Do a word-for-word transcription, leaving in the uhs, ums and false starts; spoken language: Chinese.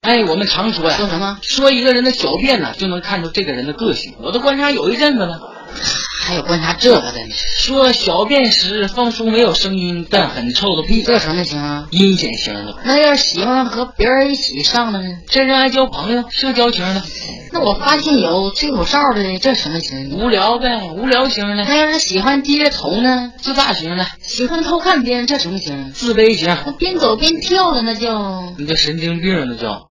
哎，我们常说呀， 说什么？ 说一个人的小便呢，就能看出这个人的个性。我都观察有一阵子了。 还有观察这个的呢？ 说小便时放出没有声音但很臭的屁， 这什么型啊？ 阴险型的。 那要是喜欢和别人一起上的呢？ 这人爱交朋友，社交型的。 那我发现有吹口哨的，这什么型？ 无聊呗，无聊型的。 那要是喜欢低着头呢？ 自大型的。 喜欢偷看别人，这什么型？ 自卑型。 那边走边跳的那叫…… 你这神经病那叫。